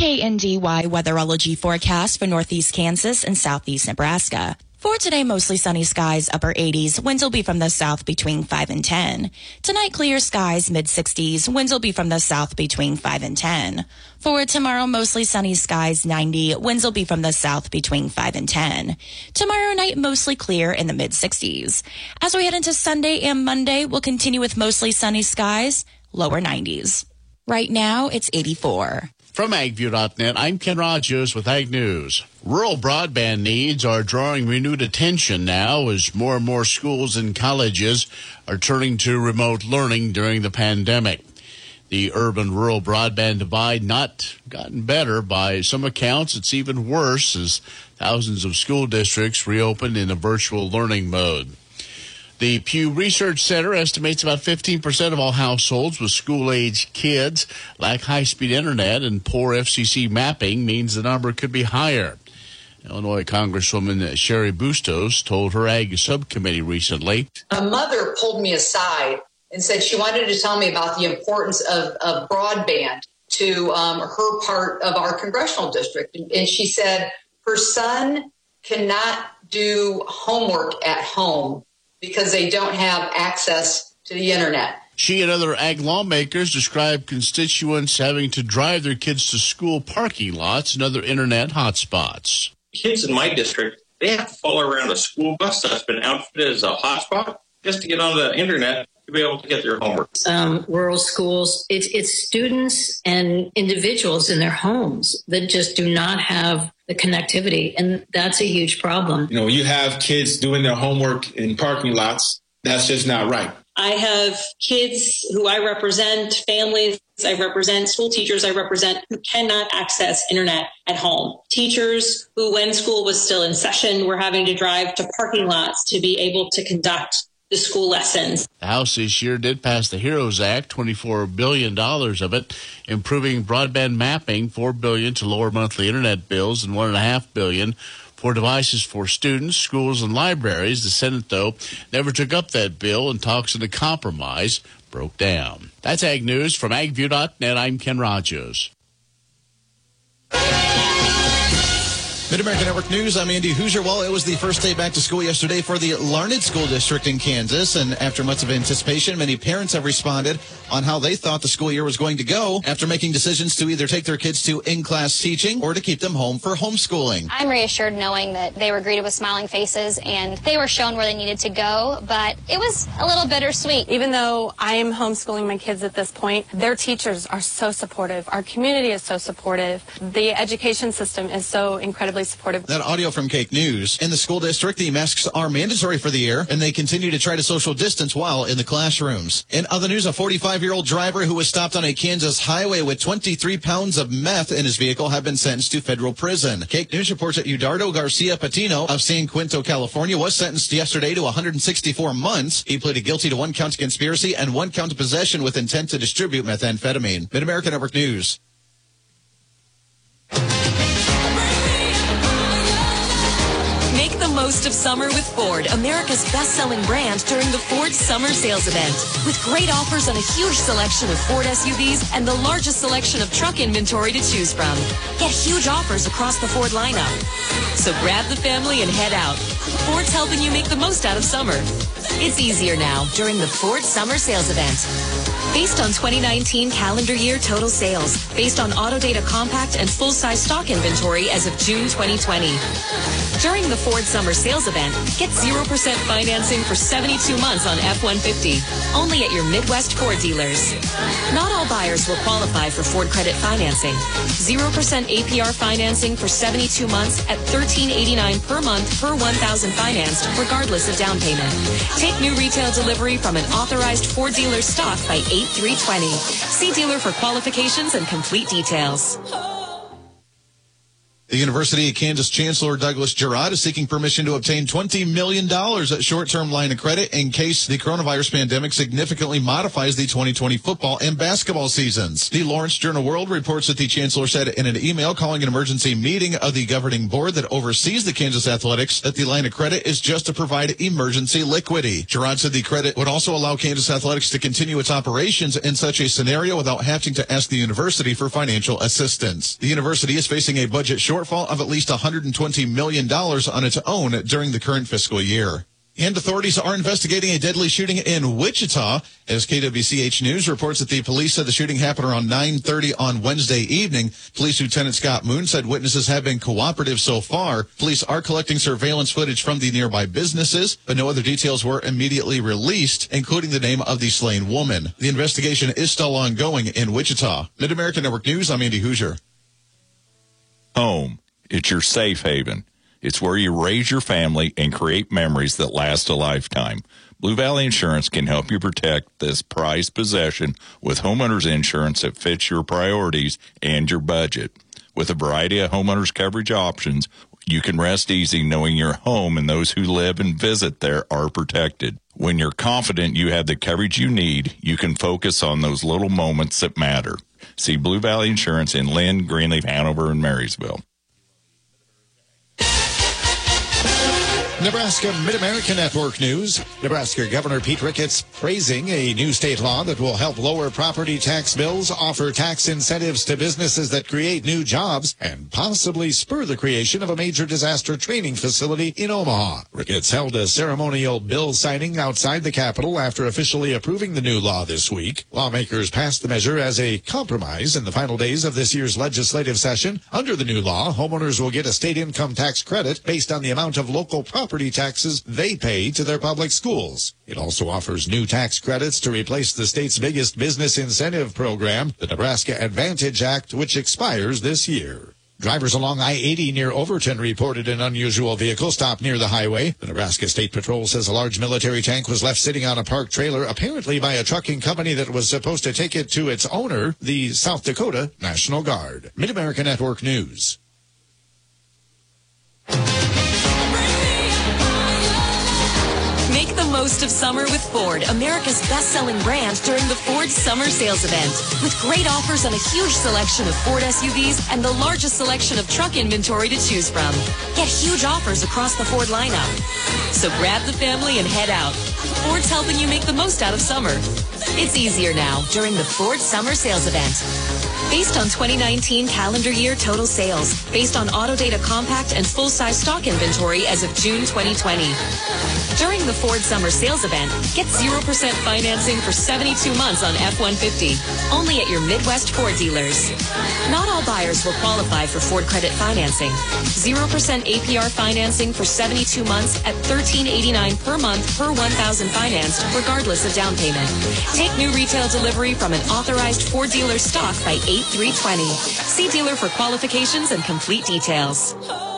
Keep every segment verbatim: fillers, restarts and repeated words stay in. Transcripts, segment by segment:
K N D Y weatherology forecast for northeast Kansas and southeast Nebraska. For today, mostly sunny skies, upper eighties. Winds will be from the south between five and ten. Tonight, clear skies, mid sixties. Winds will be from the south between five and ten. For tomorrow, mostly sunny skies, ninety. Winds will be from the south between five and ten. Tomorrow night, mostly clear in the mid sixties. As we head into Sunday and Monday, we'll continue with mostly sunny skies, lower nineties. Right now, it's eighty-four. From ag view dot net, I'm Ken Rogers with Ag News. Rural broadband needs are drawing renewed attention now as more and more schools and colleges are turning to remote learning during the pandemic. The urban-rural broadband divide not gotten better. By some accounts, it's even worse as thousands of school districts reopened in a virtual learning mode. The Pew Research Center estimates about fifteen percent of all households with school-age kids lack high-speed internet, and poor F C C mapping means the number could be higher. Illinois Congresswoman Sherry Bustos told her Ag Subcommittee recently. A mother pulled me aside and said she wanted to tell me about the importance of, of broadband to um, her part of our congressional district. And she said her son cannot do homework at home because they don't have access to the internet. She and other ag lawmakers describe constituents having to drive their kids to school parking lots and other internet hotspots. Kids in my district, they have to follow around a school bus that's been outfitted as a hotspot just to get on the internet to be able to get their homework. Um, rural schools, it's, it's students and individuals in their homes that just do not have the connectivity, and that's a huge problem. You know, you have kids doing their homework in parking lots. That's just not right. I have kids who I represent, families I represent, school teachers I represent who cannot access internet at home. Teachers who, when school was still in session, were having to drive to parking lots to be able to conduct the school lessons. The House this year did pass the HEROES Act, twenty-four billion dollars of it, improving broadband mapping, four billion dollars to lower monthly internet bills, and one point five billion dollars for devices for students, schools, and libraries. The Senate, though, never took up that bill, and talks in the compromise broke down. That's Ag News. From ag view dot net, I'm Ken Rogers. Mid-American Network News, I'm Andy Hoosier. Well, it was the first day back to school yesterday for the Larned School District in Kansas, and after months of anticipation, many parents have responded on how they thought the school year was going to go after making decisions to either take their kids to in-class teaching or to keep them home for homeschooling. I'm reassured knowing that they were greeted with smiling faces and they were shown where they needed to go, but it was a little bittersweet. Even though I am homeschooling my kids at this point, their teachers are so supportive. Our community is so supportive. The education system is so incredibly supportive. That audio from Cake News. In the school district, the masks are mandatory for the year, and they continue to try to social distance while in the classrooms. In other news, a forty-five-year-old driver who was stopped on a Kansas highway with twenty-three pounds of meth in his vehicle have been sentenced to federal prison. Cake News reports that Eduardo Garcia Patino of San Quinto, California, was sentenced yesterday to one hundred sixty-four months. He pleaded guilty to one count of conspiracy and one count of possession with intent to distribute methamphetamine. Mid-American Network News. Make the most of summer with Ford, America's best-selling brand, during the Ford Summer Sales Event. With great offers on a huge selection of Ford S U Vs and the largest selection of truck inventory to choose from. Get huge offers across the Ford lineup. So grab the family and head out. Ford's helping you make the most out of summer. It's easier now during the Ford Summer Sales Event. Based on twenty nineteen calendar year total sales, based on Autodata compact and full-size stock inventory as of June twenty twenty. During the Ford Summer Sales Event, get zero percent financing for seventy-two months on F one fifty, only at your Midwest Ford dealers. Not all buyers will qualify for Ford credit financing. zero percent A P R financing for seventy-two months at thirteen eighty-nine per month per one thousand financed, regardless of down payment. Take new retail delivery from an authorized Ford dealer stock by eight three twenty. See dealer for qualifications and complete details. The University of Kansas Chancellor Douglas Girod is seeking permission to obtain twenty million dollars at short-term line of credit in case the coronavirus pandemic significantly modifies the twenty twenty football and basketball seasons. The Lawrence Journal-World reports that the chancellor said in an email calling an emergency meeting of the governing board that oversees the Kansas Athletics that the line of credit is just to provide emergency liquidity. Girod said the credit would also allow Kansas Athletics to continue its operations in such a scenario without having to ask the university for financial assistance. The university is facing a budget shortfall of at least one hundred twenty million dollars on its own during the current fiscal year. And authorities are investigating a deadly shooting in Wichita. As K W C H News reports that the police said the shooting happened around nine thirty on Wednesday evening. Police Lieutenant Scott Moon said witnesses have been cooperative so far. Police are collecting surveillance footage from the nearby businesses, but no other details were immediately released, including the name of the slain woman. The investigation is still ongoing in Wichita. Mid-American Network News, I'm Andy Hoosier. Home. It's your safe haven. It's where you raise your family and create memories that last a lifetime. Blue Valley Insurance can help you protect this prized possession with homeowners insurance that fits your priorities and your budget. With a variety of homeowners coverage options, you can rest easy knowing your home and those who live and visit there are protected. When you're confident you have the coverage you need, you can focus on those little moments that matter. See Blue Valley Insurance in Lynn, Greenleaf, Hanover, and Marysville. Nebraska Mid-America Network News. Nebraska Governor Pete Ricketts praising a new state law that will help lower property tax bills, offer tax incentives to businesses that create new jobs, and possibly spur the creation of a major disaster training facility in Omaha. Ricketts held a ceremonial bill signing outside the Capitol after officially approving the new law this week. Lawmakers passed the measure as a compromise in the final days of this year's legislative session. Under the new law, homeowners will get a state income tax credit based on the amount of local property property taxes they pay to their public schools. It also offers new tax credits to replace the state's biggest business incentive program, the Nebraska Advantage Act, which expires this year. Drivers along I eighty near Overton reported an unusual vehicle stopped near the highway. The Nebraska State Patrol says a large military tank was left sitting on a parked trailer, apparently by a trucking company that was supposed to take it to its owner, the South Dakota National Guard. Mid-America Network News. Make the most of summer with Ford, America's best-selling brand, during the Ford Summer Sales Event. With great offers on a huge selection of Ford S U Vs and the largest selection of truck inventory to choose from. Get huge offers across the Ford lineup. So grab the family and head out. Ford's helping you make the most out of summer. It's easier now during the Ford Summer Sales Event. Based on twenty nineteen calendar year total sales, based on Autodata compact and full-size stock inventory as of June twenty twenty. During the Ford Summer Sales Event, get zero percent financing for seventy-two months on F one fifty, only at your Midwest Ford dealers. Not all buyers will qualify for Ford credit financing. zero percent A P R financing for seventy-two months at thirteen eighty-nine per month per one thousand financed, regardless of down payment. Take new retail delivery from an authorized Ford dealer stock by eight three twenty. See dealer for qualifications and complete details.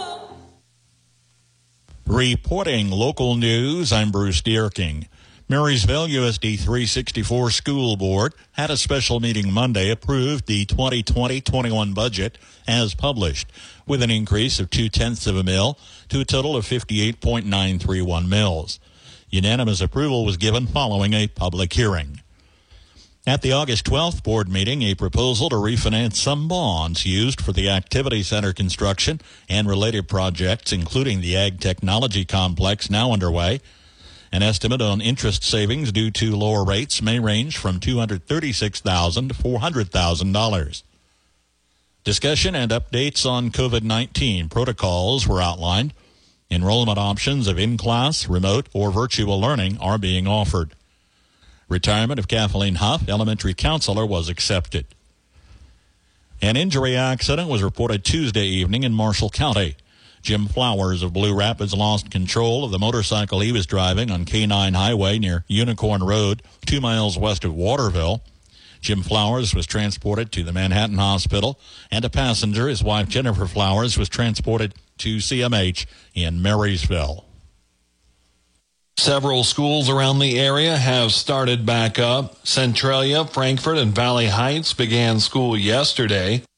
Reporting local news, I'm Bruce Dierking. Marysville U S D three sixty-four School Board had a special meeting Monday, approved the twenty twenty twenty-one budget as published, with an increase of two-tenths of a mil to a total of fifty-eight point nine three one mils. Unanimous approval was given following a public hearing. At the August twelfth board meeting, a proposal to refinance some bonds used for the Activity Center construction and related projects, including the Ag Technology Complex, now underway. An estimate on interest savings due to lower rates may range from two hundred thirty-six thousand dollars to four hundred thousand dollars. Discussion and updates on COVID nineteen protocols were outlined. Enrollment options of in-class, remote, or virtual learning are being offered. Retirement of Kathleen Huff, elementary counselor, was accepted. An injury accident was reported Tuesday evening in Marshall County. Jim Flowers of Blue Rapids lost control of the motorcycle he was driving on K nine Highway near Unicorn Road, two miles west of Waterville. Jim Flowers was transported to the Manhattan Hospital, and a passenger, his wife Jennifer Flowers, was transported to C M H in Marysville. Several schools around the area have started back up. Centralia, Frankfort, and Valley Heights began school yesterday.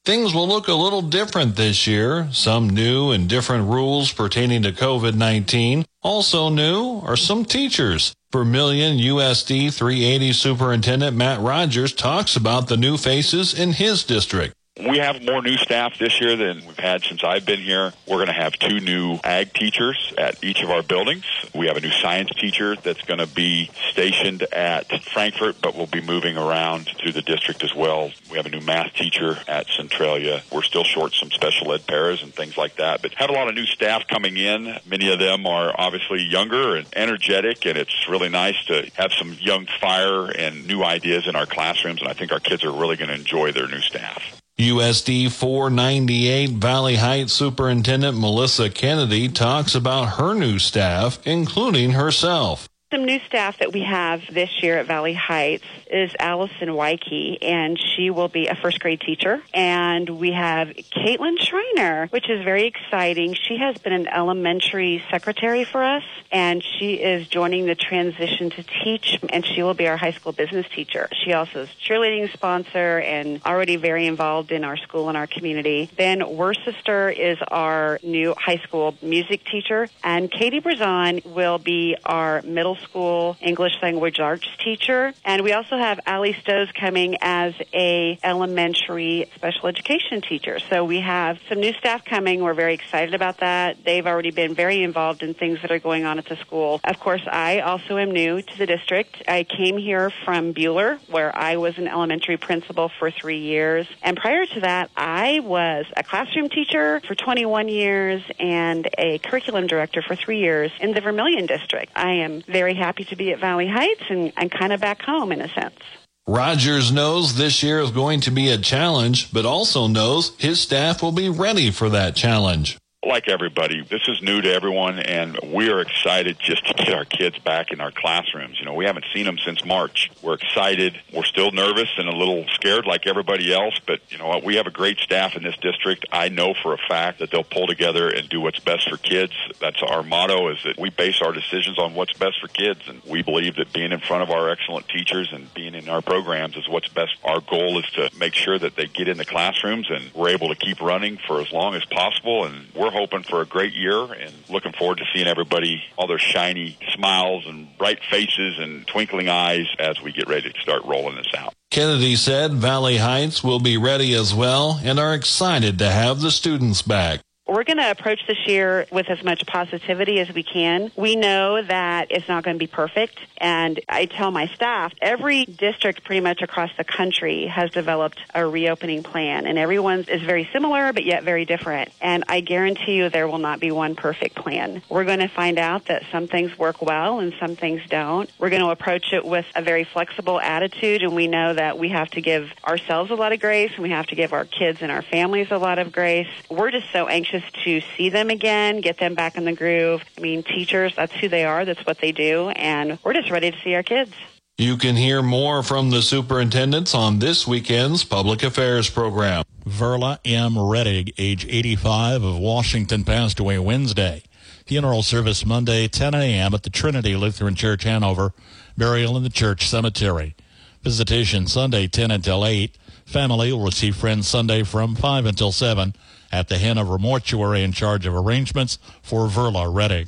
Things will look a little different this year. Some new and different rules pertaining to COVID nineteen. Also new are some teachers. Vermilion U S D three eighty Superintendent Matt Rogers talks about the new faces in his district. We have more new staff this year than we've had since I've been here. We're going to have two new ag teachers at each of our buildings. We have a new science teacher that's going to be stationed at Frankfort, but will be moving around through the district as well. We have a new math teacher at Centralia. We're still short some special ed paras and things like that, but have a lot of new staff coming in. Many of them are obviously younger and energetic, and it's really nice to have some young fire and new ideas in our classrooms, and I think our kids are really going to enjoy their new staff. U S D four ninety-eight Valley Heights Superintendent Melissa Kennedy talks about her new staff, including herself. Some new staff that we have this year at Valley Heights is Allison Wyke, and she will be a first grade teacher. And we have Caitlin Schreiner, which is very exciting. She has been an elementary secretary for us, and she is joining the transition to teach, and she will be our high school business teacher. She also is cheerleading sponsor and already very involved in our school and our community. Then Worcester is our new high school music teacher, and Katie Brazon will be our middle school English language arts teacher. And we also have Allie Stowe's coming as a elementary special education teacher. So we have some new staff coming. We're very excited about that. They've already been very involved in things that are going on at the school. Of course, I also am new to the district. I came here from Buhler, where I was an elementary principal for three years. And prior to that, I was a classroom teacher for twenty-one years and a curriculum director for three years in the Vermilion district. I am very happy to be at Valley Heights and, and kind of back home in a sense. Rogers knows this year is going to be a challenge, but also knows his staff will be ready for that challenge. Like everybody, this is new to everyone, and we are excited just to get our kids back in our classrooms. You know, we haven't seen them since March. We're excited. We're still nervous and a little scared like everybody else, but you know what? We have a great staff in this district. I know for a fact that they'll pull together and do what's best for kids. That's our motto, is that we base our decisions on what's best for kids, and we believe that being in front of our excellent teachers and being in our programs is what's best. Our goal is to make sure that they get in the classrooms and we're able to keep running for as long as possible, and we're hoping for a great year and looking forward to seeing everybody, all their shiny smiles and bright faces and twinkling eyes as we get ready to start rolling this out. Kennedy said Valley Heights will be ready as well and are excited to have the students back. We're going to approach this year with as much positivity as we can. We know that it's not going to be perfect, and I tell my staff, every district pretty much across the country has developed a reopening plan, and everyone's is very similar but yet very different. And I guarantee you there will not be one perfect plan. We're going to find out that some things work well and some things don't. We're going to approach it with a very flexible attitude, and we know that we have to give ourselves a lot of grace, and we have to give our kids and our families a lot of grace. We're just so anxious to see them again, get them back in the groove. I mean, teachers, that's who they are. That's what they do. And we're just ready to see our kids. You can hear more from the superintendents on this weekend's Public Affairs program. Verla M. Rettig, age eighty-five, of Washington, passed away Wednesday. Funeral service Monday, ten a.m. at the Trinity Lutheran Church, Hanover. Burial in the church cemetery. Visitation Sunday, ten until eight. Family will receive friends Sunday from five until seven at the Hanover Mortuary, in charge of arrangements for Verla Rettig.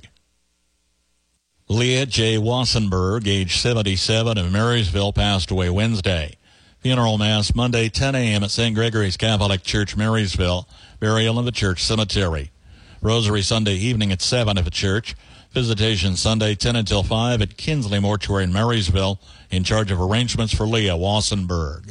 Leah J. Wassenberg, age seventy-seven, of Marysville, passed away Wednesday. Funeral Mass Monday, ten a.m. at Saint Gregory's Catholic Church, Marysville. Burial in the church cemetery. Rosary Sunday evening at seven at the church. Visitation Sunday, ten until five at Kinsley Mortuary in Marysville, in charge of arrangements for Leah Wassenberg.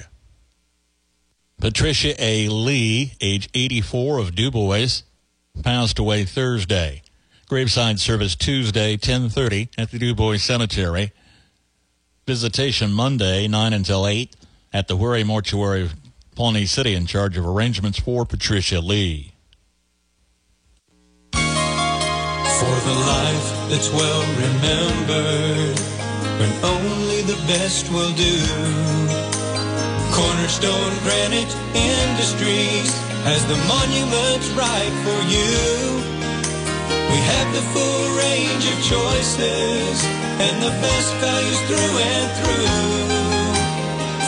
Patricia A. Lee, age eighty-four, of DuBois, passed away Thursday. Graveside service Tuesday, ten thirty at the DuBois Cemetery. Visitation Monday, nine until eight at the Huray Mortuary, Pawnee City, in charge of arrangements for Patricia Lee. For the life that's well remembered, when only the best will do. Cornerstone Granite Industries has the monuments right for you. We have the full range of choices and the best values through and through.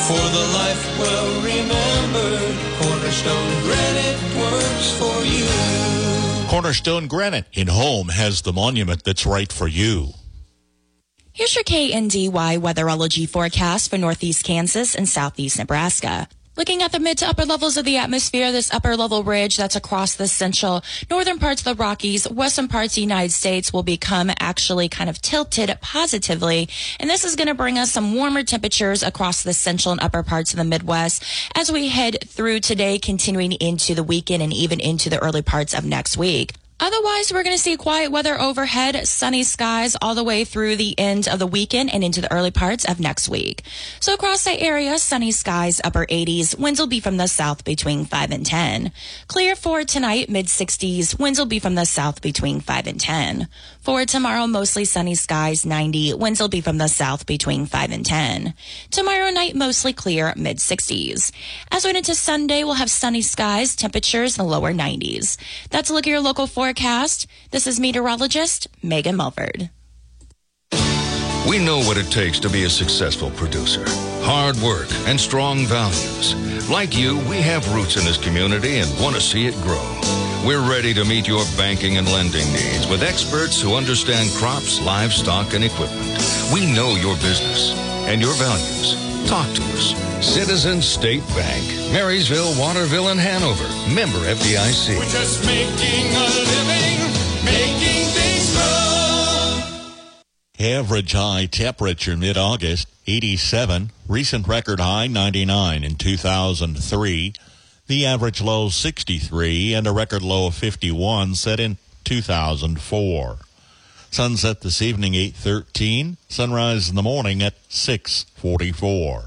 For the life well remembered, Cornerstone Granite works for you. Cornerstone Granite in Home has the monument that's right for you. Here's your K N D Y weatherology forecast for northeast Kansas and southeast Nebraska. Looking at the mid to upper levels of the atmosphere, this upper level ridge that's across the central northern parts of the Rockies, western parts of the United States will become actually kind of tilted positively. And this is going to bring us some warmer temperatures across the central and upper parts of the Midwest as we head through today, continuing into the weekend and even into the early parts of next week. Otherwise, we're going to see quiet weather overhead, sunny skies all the way through the end of the weekend and into the early parts of next week. So across the area, sunny skies, upper eighties. Winds will be from the south between five and ten. Clear for tonight, mid sixties. Winds will be from the south between five and ten. For tomorrow, mostly sunny skies, ninety. Winds will be from the south between five and ten. Tomorrow night, mostly clear, mid sixties. As we head into Sunday, we'll have sunny skies, temperatures in the lower nineties. That's a look at your local forecast. Forecast. This is meteorologist Megan Mulford. We know what it takes to be a successful producer. Hard work and strong values. Like you, we have roots in this community and want to see it grow. We're ready to meet your banking and lending needs with experts who understand crops, livestock, and equipment. We know your business and your values. Talk to us. Citizens State Bank, Marysville, Waterville, and Hanover. Member F D I C. We're just making a living, making things grow. Average high temperature mid-August, eighty-seven. Recent record high, ninety-nine in two thousand three. The average low, sixty-three, and a record low of fifty-one set in two thousand four. Sunset this evening, eight thirteen. Sunrise in the morning at six forty-four.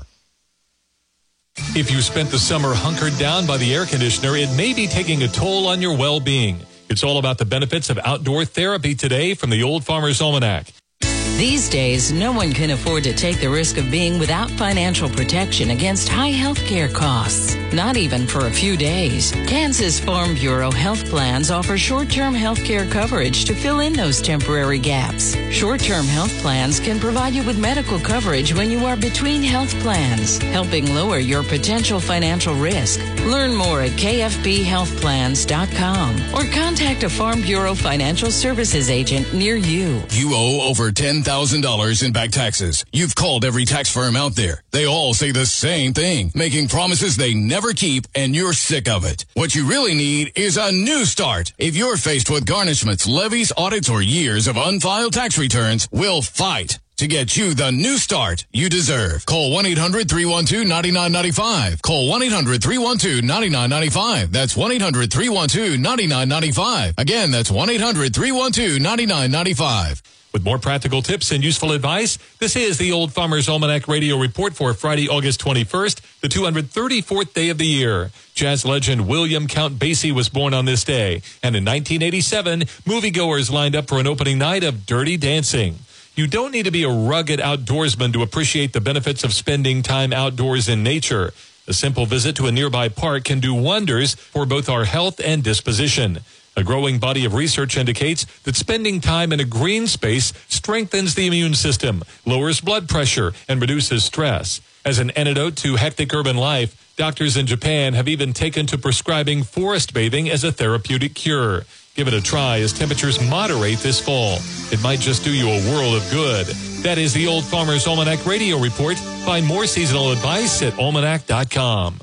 If you spent the summer hunkered down by the air conditioner, it may be taking a toll on your well-being. It's all about the benefits of outdoor therapy today from the Old Farmer's Almanac. These days, no one can afford to take the risk of being without financial protection against high health care costs, not even for a few days. Kansas Farm Bureau health plans offer short-term health care coverage to fill in those temporary gaps. Short-term health plans can provide you with medical coverage when you are between health plans, helping lower your potential financial risk. Learn more at K F B health plans dot com or contact a Farm Bureau financial services agent near you. You owe over ten thousand dollars in back taxes. You've called every tax firm out there. They all say the same thing, making promises they never keep, and you're sick of it. What you really need is a new start. If you're faced with garnishments, levies, audits, or years of unfiled tax returns, we'll fight to get you the new start you deserve. Call one eight hundred three one two nine nine nine five. Call one eight hundred three one two nine nine nine five. That's one eight hundred three one two nine nine nine five. Again, that's one eight hundred three one two nine nine nine five. With more practical tips and useful advice, this is the Old Farmer's Almanac Radio Report for Friday, August twenty-first, the two hundred thirty-fourth day of the year. Jazz legend William Count Basie was born on this day. And in nineteen eighty-seven, moviegoers lined up for an opening night of Dirty Dancing. You don't need to be a rugged outdoorsman to appreciate the benefits of spending time outdoors in nature. A simple visit to a nearby park can do wonders for both our health and disposition. A growing body of research indicates that spending time in a green space strengthens the immune system, lowers blood pressure, and reduces stress. As an antidote to hectic urban life, doctors in Japan have even taken to prescribing forest bathing as a therapeutic cure. Give it a try as temperatures moderate this fall. It might just do you a world of good. That is the Old Farmer's Almanac Radio Report. Find more seasonal advice at almanac dot com.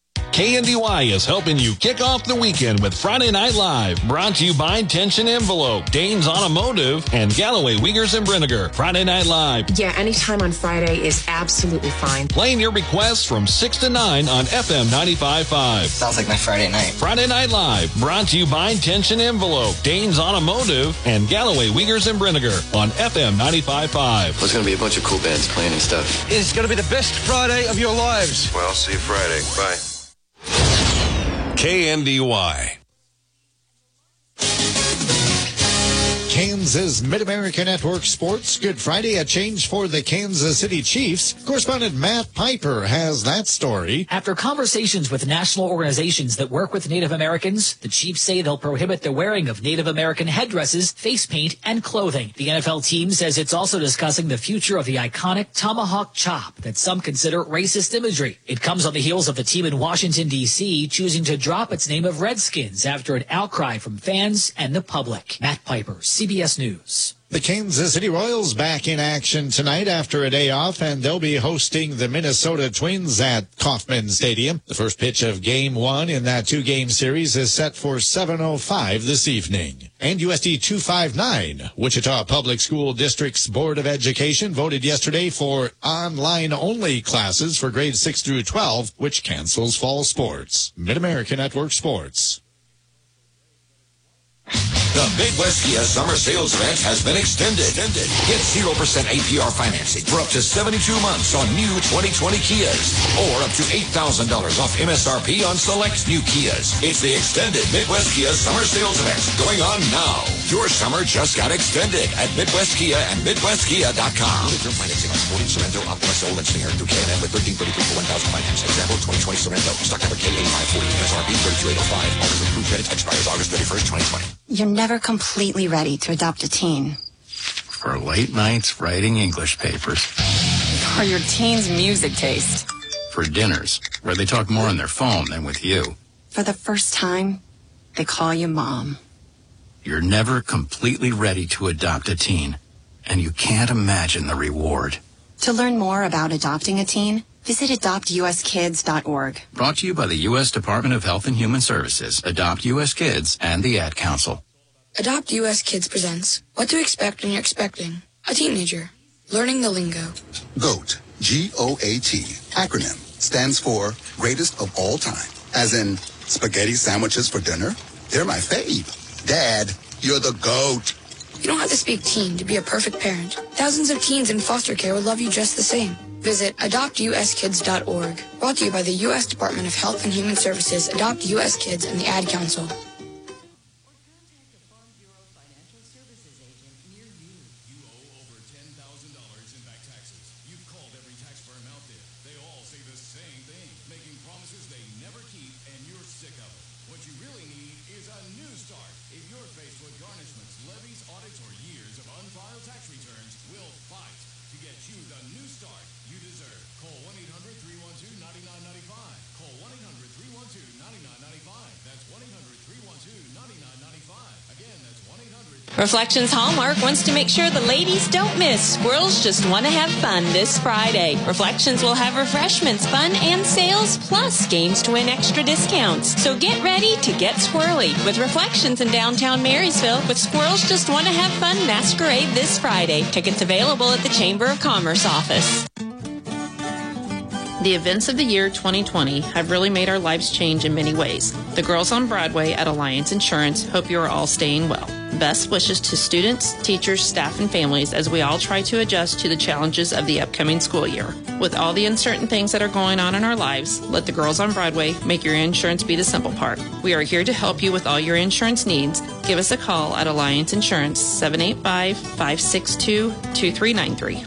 K N D Y is helping you kick off the weekend with Friday Night Live. Brought to you by Tension Envelope, Danes Automotive, and Galloway Wiegers and Brenniger. Friday Night Live. Yeah, anytime on Friday is absolutely fine. Playing your requests from six to nine on F M ninety-five point five. Sounds like my Friday night. Friday Night Live. Brought to you by Tension Envelope, Danes Automotive, and Galloway Wiegers and Brenniger on F M ninety-five point five. Well, there's going to be a bunch of cool bands playing and stuff. It's going to be the best Friday of your lives. Well, see you Friday. Bye. K N D Y. K N Kansas Mid-America Network Sports. Good Friday, a change for the Kansas City Chiefs. Correspondent Matt Piper has that story. After conversations with national organizations that work with Native Americans, the Chiefs say they'll prohibit the wearing of Native American headdresses, face paint, and clothing. The N F L team says it's also discussing the future of the iconic tomahawk chop that some consider racist imagery. It comes on the heels of the team in Washington, D C choosing to drop its name of Redskins after an outcry from fans and the public. Matt Piper, C B S News. The Kansas City Royals back in action tonight after a day off, and they'll be hosting the Minnesota Twins at Kauffman Stadium. The first pitch of Game one in that two-game series is set for seven oh five this evening. And U S D two fifty-nine, Wichita Public School District's Board of Education voted yesterday for online-only classes for grades six through twelve, which cancels fall sports. Mid-America Network Sports. The Midwest Kia Summer Sales Event has been extended. extended. Get zero percent A P R financing for up to seventy-two months on new twenty twenty Kias, or up to eight thousand dollars off M S R P on select new Kias. It's the extended Midwest Kia Summer Sales Event going on now. Your summer just got extended at Midwest Kia and Midwest Kia dot com. Term financing on Sporting Sorento, Optima, Soul, and Stinger through K and M with thirteen thirty-three for one thousand finance. Example, twenty twenty Sorento. Stock number K eighty-five forty. M S R P thirty-two eight oh five. Offers approved credit expires August thirty-first, twenty twenty. You're never completely ready to adopt a teen. For late nights writing English papers. For your teen's music taste. For dinners, where they talk more on their phone than with you. For the first time, they call you mom. You're never completely ready to adopt a teen, and you can't imagine the reward. To learn more about adopting a teen, visit adopt U S kids dot org. Brought to you by the U S Department of Health and Human Services, Adopt U S Kids, and the Ad Council. Adopt U S Kids presents What to Expect When You're Expecting a Teenager. Learning the Lingo. GOAT, G O A T, acronym, stands for Greatest of All Time. As in, spaghetti sandwiches for dinner? They're my fave. Dad, you're the GOAT. You don't have to speak teen to be a perfect parent. Thousands of teens in foster care would love you just the same. Visit adopt U S kids dot org. Brought to you by the U S Department of Health and Human Services, Adopt U S Kids, and the Ad Council. Reflections Hallmark wants to make sure the ladies don't miss Squirrels Just Want to Have Fun this Friday. Reflections will have refreshments, fun, and sales, plus games to win extra discounts. So get ready to get squirrely with Reflections in downtown Marysville with Squirrels Just Want to Have Fun Masquerade this Friday. Tickets available at the Chamber of Commerce office. The events of the year twenty twenty have really made our lives change in many ways. The girls on Broadway at Alliance Insurance hope you are all staying well. Best wishes to students, teachers, staff, and families as we all try to adjust to the challenges of the upcoming school year. With all the uncertain things that are going on in our lives, let the girls on Broadway make your insurance be the simple part. We are here to help you with all your insurance needs. Give us a call at Alliance Insurance, seven eight five, five six two, two three nine three.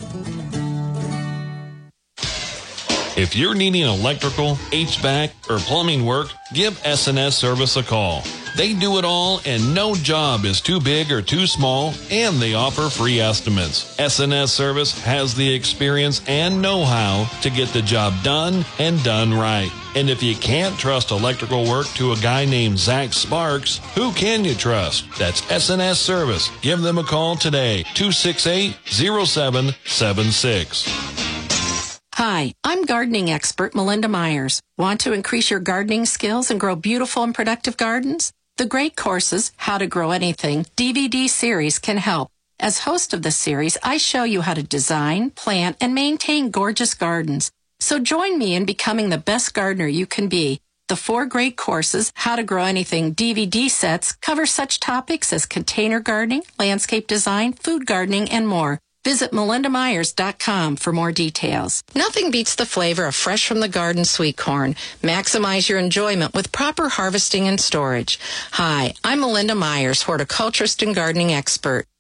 If you're needing electrical, H V A C, or plumbing work, give S and S Service a call. They do it all, and no job is too big or too small, and they offer free estimates. S and S Service has the experience and know-how to get the job done and done right. And if you can't trust electrical work to a guy named Zach Sparks, who can you trust? That's S and S Service. Give them a call today, two six eight, zero seven seven six. Hi, I'm gardening expert Melinda Myers. Want to increase your gardening skills and grow beautiful and productive gardens? The Great Courses, How to Grow Anything D V D series can help. As host of the series, I show you how to design, plant, and maintain gorgeous gardens. So join me in becoming the best gardener you can be. The four Great Courses, How to Grow Anything D V D sets cover such topics as container gardening, landscape design, food gardening, and more. Visit melinda myers dot com for more details. Nothing beats the flavor of fresh from the garden sweet corn. Maximize your enjoyment with proper harvesting and storage. Hi, I'm Melinda Myers, horticulturist and gardening expert.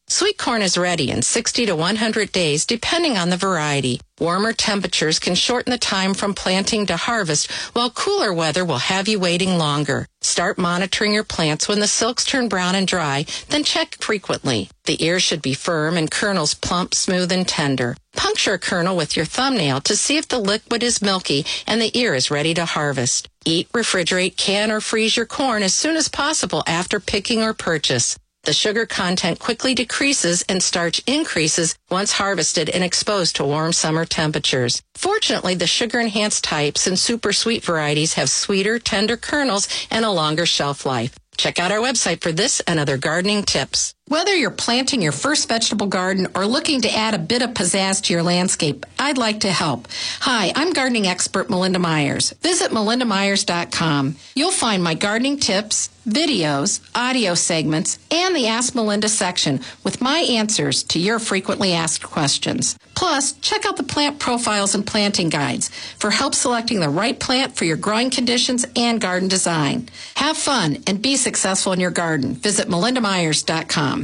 Sweet corn is ready in sixty to one hundred days, depending on the variety. Warmer temperatures can shorten the time from planting to harvest, while cooler weather will have you waiting longer. Start monitoring your plants when the silks turn brown and dry, then check frequently. The ears should be firm and kernels plump, smooth, and tender. Puncture a kernel with your thumbnail to see if the liquid is milky and the ear is ready to harvest. Eat, refrigerate, can, or freeze your corn as soon as possible after picking or purchase. The sugar content quickly decreases and starch increases once harvested and exposed to warm summer temperatures. Fortunately, the sugar-enhanced types and super sweet varieties have sweeter, tender kernels and a longer shelf life. Check out our website for this and other gardening tips. Whether you're planting your first vegetable garden or looking to add a bit of pizzazz to your landscape, I'd like to help. Hi, I'm gardening expert Melinda Myers. Visit melinda myers dot com. You'll find my gardening tips, videos, audio segments, and the Ask Melinda section with my answers to your frequently asked questions. Plus, check out the plant profiles and planting guides for help selecting the right plant for your growing conditions and garden design. Have fun and be successful in your garden. Visit melinda myers dot com.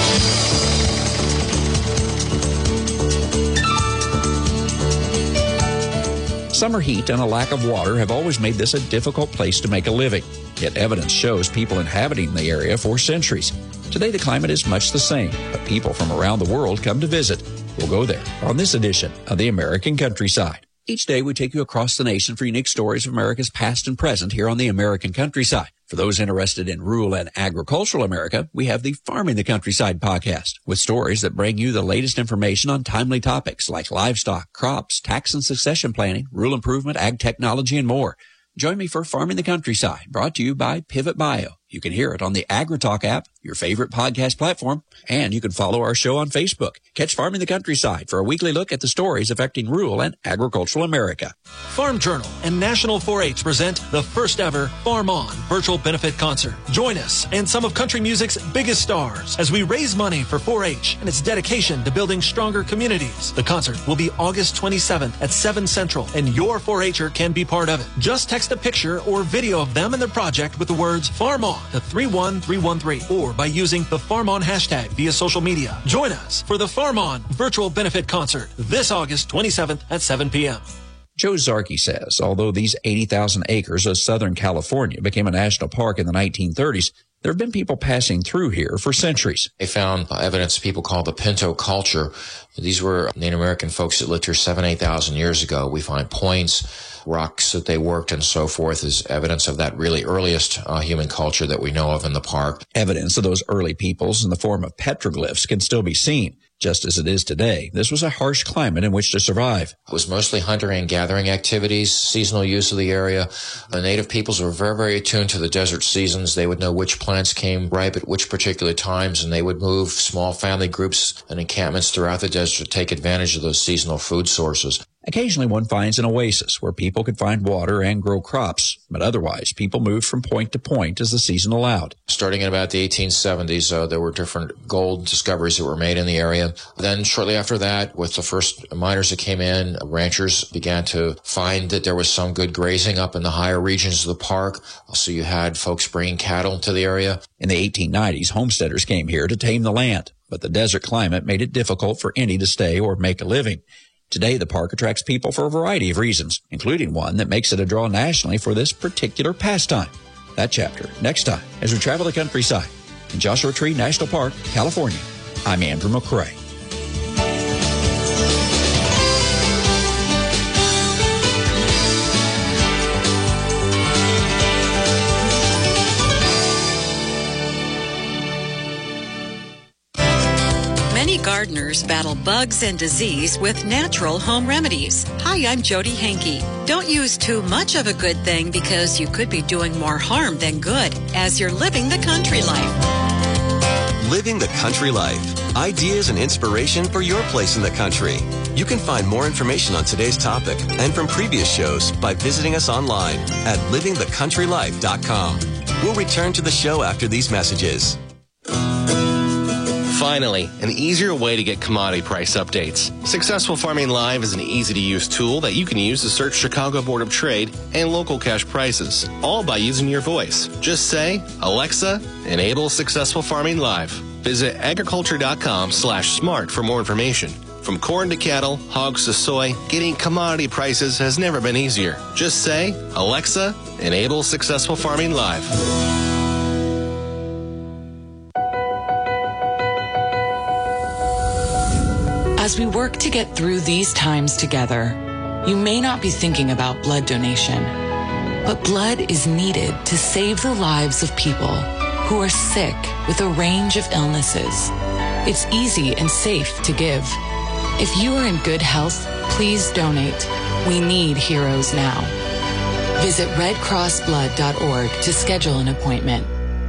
Summer heat and a lack of water have always made this a difficult place to make a living. Yet evidence shows people inhabiting the area for centuries. Today the climate is much the same, but people from around the world come to visit. We'll go there on this edition of the American Countryside. Each day we take you across the nation for unique stories of America's past and present here on the American Countryside. For those interested in rural and agricultural America, we have the Farming the Countryside podcast with stories that bring you the latest information on timely topics like livestock, crops, tax and succession planning, rural improvement, ag technology, and more. Join me for Farming the Countryside, brought to you by Pivot Bio. You can hear it on the AgriTalk app, your favorite podcast platform, and you can follow our show on Facebook. Catch Farming the Countryside for a weekly look at the stories affecting rural and agricultural America. Farm Journal and National four H present the first ever Farm On virtual benefit concert. Join us and some of country music's biggest stars as we raise money for four H and its dedication to building stronger communities. The concert will be August twenty-seventh at seven Central, and your four H er can be part of it. Just text a picture or video of them and their project with the words Farm On to three one three one three or by using the Farm On hashtag via social media. Join us for the Farm On virtual benefit concert this August twenty-seventh at seven p.m. Joe Zarkey says, although these eighty thousand acres of Southern California became a national park in the nineteen thirties, there have been people passing through here for centuries. They found evidence people call the Pinto culture. These were Native American folks that lived here seven, eight thousand years ago. We find points, rocks that they worked and so forth as evidence of that really earliest uh, human culture that we know of in the park. Evidence of those early peoples in the form of petroglyphs can still be seen. Just as it is today, this was a harsh climate in which to survive. It was mostly hunting and gathering activities, seasonal use of the area. The native peoples were very, very attuned to the desert seasons. They would know which plants came ripe at which particular times, and they would move small family groups and encampments throughout the desert to take advantage of those seasonal food sources. Occasionally one finds an oasis where people could find water and grow crops, but otherwise people moved from point to point as the season allowed. Starting in about the eighteen seventies, uh, there were different gold discoveries that were made in the area. Then shortly after that, with the first miners that came in, ranchers began to find that there was some good grazing up in the higher regions of the park. So you had folks bringing cattle to the area. In the eighteen nineties, homesteaders came here to tame the land, but the desert climate made it difficult for any to stay or make a living. Today, the park attracts people for a variety of reasons, including one that makes it a draw nationally for this particular pastime. That chapter next time as we travel the countryside in Joshua Tree National Park, California. I'm Andrew McCrae. Gardeners battle bugs and disease with natural home remedies. Hi, I'm Jody Hankey. Don't use too much of a good thing because you could be doing more harm than good as you're living the country life. Living the country life. Ideas and inspiration for your place in the country. You can find more information on today's topic and from previous shows by visiting us online at living the country life dot com. We'll return to the show after these messages. Finally, an easier way to get commodity price updates. Successful Farming Live is an easy-to-use tool that you can use to search Chicago Board of Trade and local cash prices, all by using your voice. Just say, Alexa, enable Successful Farming Live. Visit agriculture.com slash smart for more information. From corn to cattle, hogs to soy, getting commodity prices has never been easier. Just say, Alexa, enable Successful Farming Live. As we work to get through these times together, you may not be thinking about blood donation, but blood is needed to save the lives of people who are sick with a range of illnesses. It's easy and safe to give. If you are in good health, please donate. We need heroes now. Visit red cross blood dot org to schedule an appointment.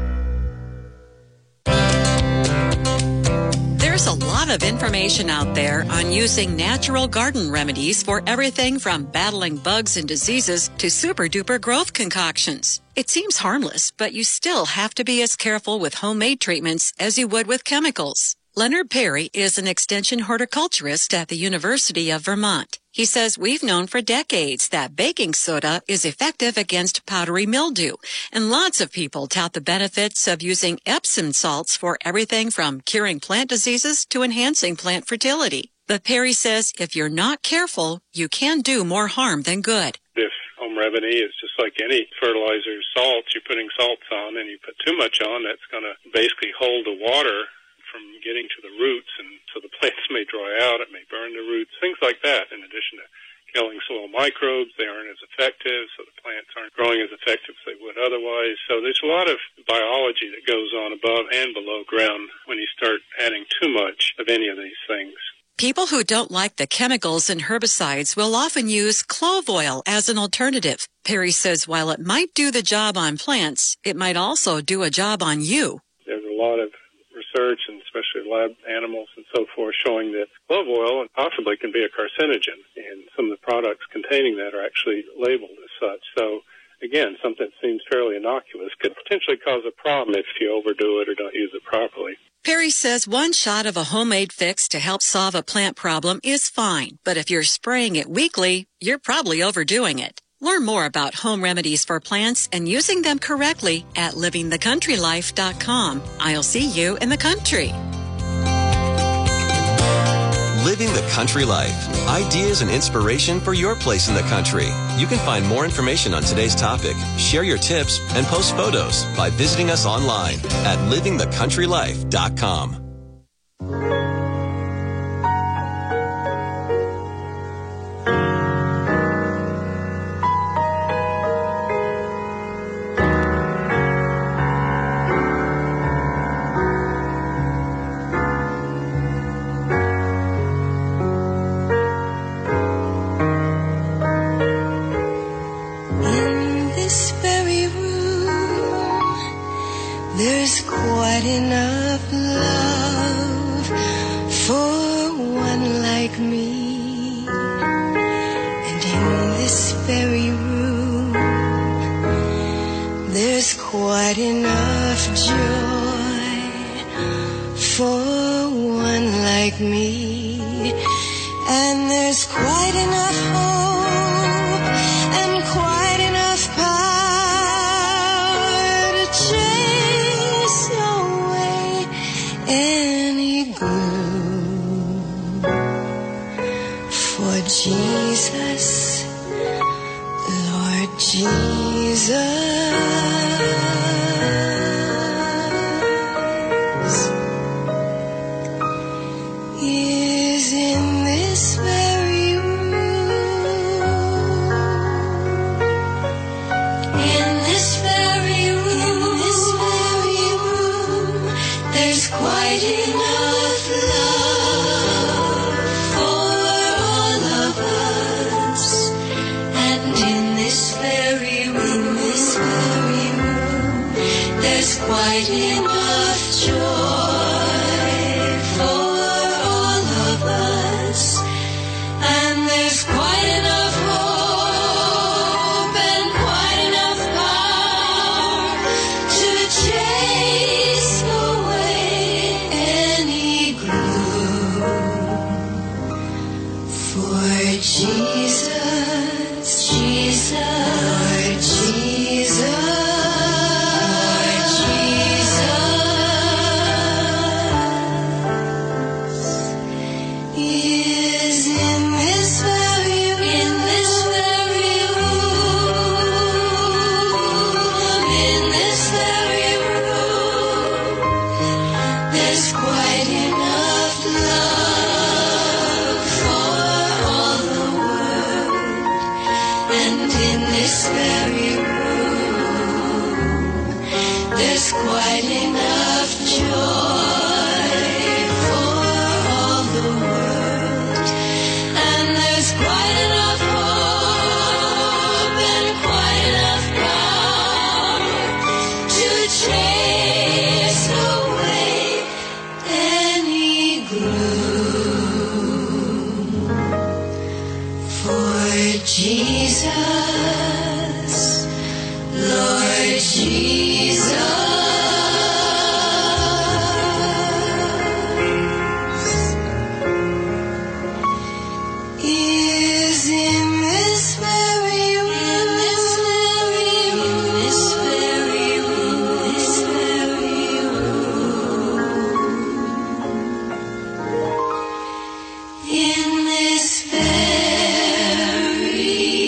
There's a lot of information out there on using natural garden remedies for everything from battling bugs and diseases to super-duper growth concoctions. It seems harmless, but you still have to be as careful with homemade treatments as you would with chemicals. Leonard Perry is an extension horticulturist at the University of Vermont. He says we've known for decades that baking soda is effective against powdery mildew, and lots of people tout the benefits of using Epsom salts for everything from curing plant diseases to enhancing plant fertility. But Perry says if you're not careful, you can do more harm than good. If home remedy is just like any fertilizer, salts, you're putting salts on and you put too much on, that's going to basically hold the water from getting to the roots, and so the plants may dry out, it may burn the roots, things like that. In addition to killing soil microbes, they aren't as effective, so the plants aren't growing as effective as they would otherwise. So there's a lot of biology that goes on above and below ground when you start adding too much of any of these things. People who don't like the chemicals and herbicides will often use clove oil as an alternative. Perry says while it might do the job on plants, it might also do a job on you. There's a lot of research, and especially lab animals and so forth, showing that clove oil possibly can be a carcinogen, and some of the products containing that are actually labeled as such. So, again, something that seems fairly innocuous could potentially cause a problem if you overdo it or don't use it properly. Perry says one shot of a homemade fix to help solve a plant problem is fine, but if you're spraying it weekly, you're probably overdoing it. Learn more about home remedies for plants and using them correctly at living the country life dot com. I'll see you in the country. Living the Country Life. Ideas and inspiration for your place in the country. You can find more information on today's topic, share your tips, and post photos by visiting us online at living the country life dot com. There's quite enough love for one like me, and in this very room there's quite enough joy for one like me, and there's quite enough hope and quite enough power to chase away any gloom. For Jesus, Lord Jesus, is in this very room. In this very room, in this very room, there's quite enough love for all of us. And in this very room, in this very room, there's quite enough joy for all of us. And there's quite enough hope and quite enough power to chase away any gloom. For Jesus, Jesus, Lord Jesus, Lord Jesus, There's quite enough love for all the world, and in this very room, there's quite enough joy for all the world, and there's quite enough hope and quite enough power to chase away any gloom. For Jesus, Lord Jesus, is in this very room, this very room, this very room, this very room, in this very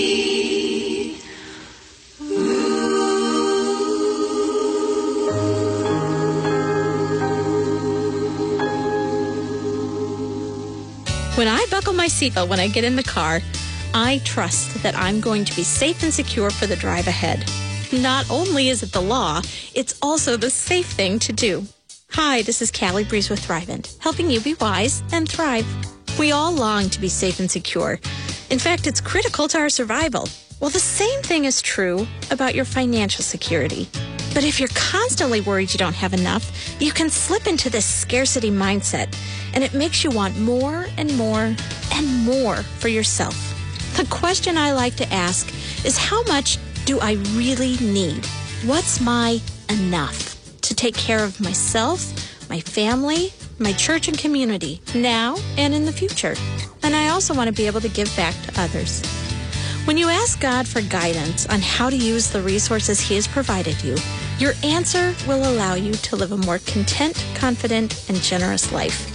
When I buckle my seatbelt when I get in the car, I trust that I'm going to be safe and secure for the drive ahead. Not only is it the law, it's also the safe thing to do. Hi, this is Callie Breeze with Thrivent, helping you be wise and thrive. We all long to be safe and secure. In fact, it's critical to our survival. Well, the same thing is true about your financial security. But if you're constantly worried you don't have enough, you can slip into this scarcity mindset, and it makes you want more and more and more for yourself. The question I like to ask is, how much do I really need? What's my enough to take care of myself, my family, my church and community, now and in the future? And I also want to be able to give back to others. When you ask God for guidance on how to use the resources He has provided you, your answer will allow you to live a more content, confident, and generous life.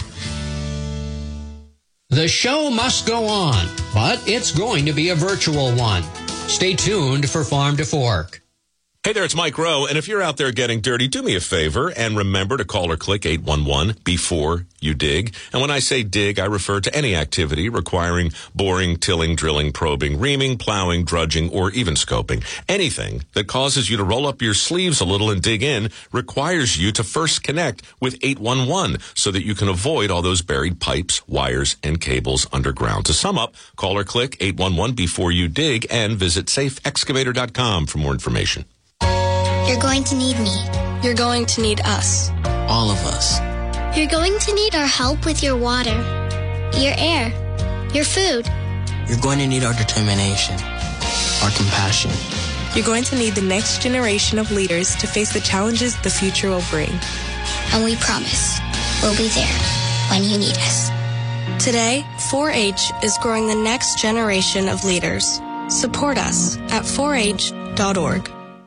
The show must go on, but it's going to be a virtual one. Stay tuned for Farm to Fork. Hey there, it's Mike Rowe, and if you're out there getting dirty, do me a favor and remember to call or click eight one one before you dig. And when I say dig, I refer to any activity requiring boring, tilling, drilling, probing, reaming, plowing, drudging, or even scoping. Anything that causes you to roll up your sleeves a little and dig in requires you to first connect with eight one one so that you can avoid all those buried pipes, wires, and cables underground. To sum up, call or click eight one one before you dig and visit safe excavator dot com for more information. You're going to need me. You're going to need us. All of us. You're going to need our help with your water, your air, your food. You're going to need our determination, our compassion. You're going to need the next generation of leaders to face the challenges the future will bring. And we promise we'll be there when you need us. Today, four H is growing the next generation of leaders. Support us at four H dot org.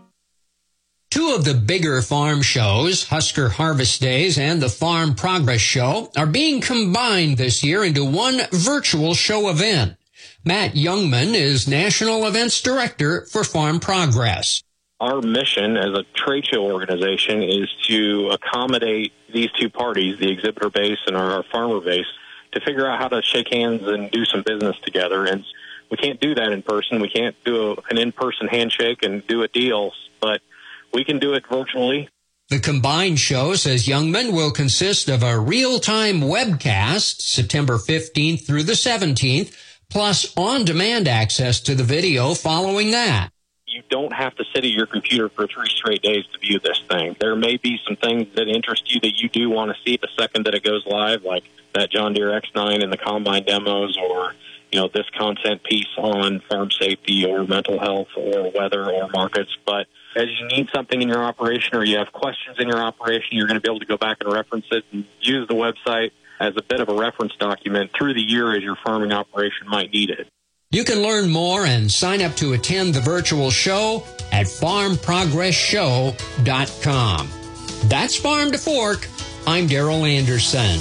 Two of the bigger farm shows, Husker Harvest Days and the Farm Progress Show, are being combined this year into one virtual show event. Matt Youngman is National Events Director for Farm Progress. Our mission as a trade show organization is to accommodate these two parties, the exhibitor base and our, our farmer base, to figure out how to shake hands and do some business together. And we can't do that in person. We can't do a, an in-person handshake and do a deal, but we can do it virtually. The combined show, says Youngman, will consist of a real-time webcast, September fifteenth through the seventeenth, plus on-demand access to the video following that. You don't have to sit at your computer for three straight days to view this thing. There may be some things that interest you that you do want to see the second that it goes live, like that John Deere X nine and the combine demos, or you know, this content piece on farm safety or mental health or weather or markets. But as you need something in your operation or you have questions in your operation, you're going to be able to go back and reference it and use the website as a bit of a reference document through the year as your farming operation might need it. You can learn more and sign up to attend the virtual show at farm progress show dot com. That's Farm to Fork. I'm Darrell Anderson.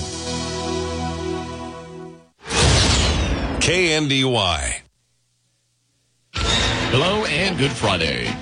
K N D Y. Hello and good Friday.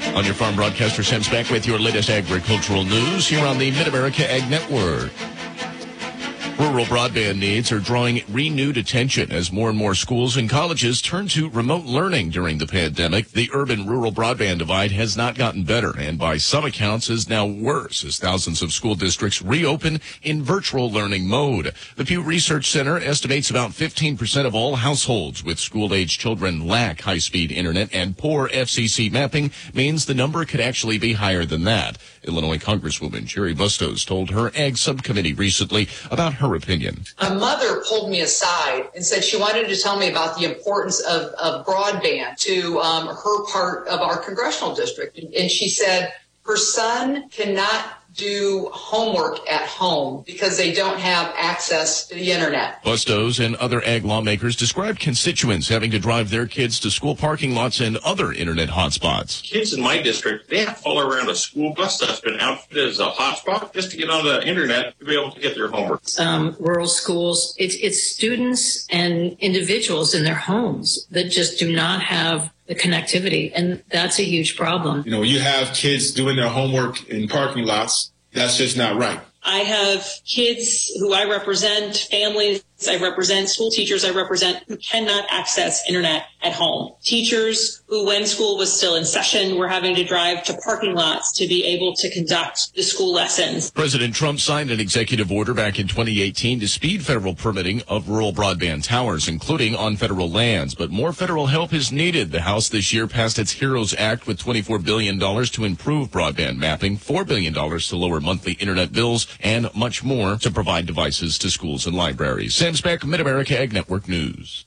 On your farm broadcaster, Sam's back with your latest agricultural news here on the Mid-America Ag Network. Rural broadband needs are drawing renewed attention as more and more schools and colleges turn to remote learning during the pandemic. The urban-rural broadband divide has not gotten better, and by some accounts is now worse as thousands of school districts reopen in virtual learning mode. The Pew Research Center estimates about fifteen percent of all households with school-age children lack high-speed internet, and poor F C C mapping means the number could actually be higher than that. Illinois Congresswoman Jerry Bustos told her Ag Subcommittee recently about her opinion. A mother pulled me aside and said she wanted to tell me about the importance of, of broadband to um, her part of our congressional district. And she said her son cannot do homework at home because they don't have access to the internet. Bustos and other ag lawmakers described constituents having to drive their kids to school parking lots and other internet hotspots. Kids in my district, they have to follow around a school bus that's been outfitted as a hotspot just to get on the internet to be able to get their homework. Um, rural schools, it's, it's students and individuals in their homes that just do not have the connectivity, and that's a huge problem. You know, you have kids doing their homework in parking lots. That's just not right. I have kids who I represent, families I represent, school teachers I represent who cannot access internet at home. Teachers who, when school was still in session, were having to drive to parking lots to be able to conduct the school lessons. President Trump signed an executive order back in twenty eighteen to speed federal permitting of rural broadband towers, including on federal lands. But more federal help is needed. The House this year passed its HEROES Act with twenty-four billion dollars to improve broadband mapping, four billion dollars to lower monthly internet bills, and much more to provide devices to schools and libraries. Sam Speck, Mid-America Ag Network News.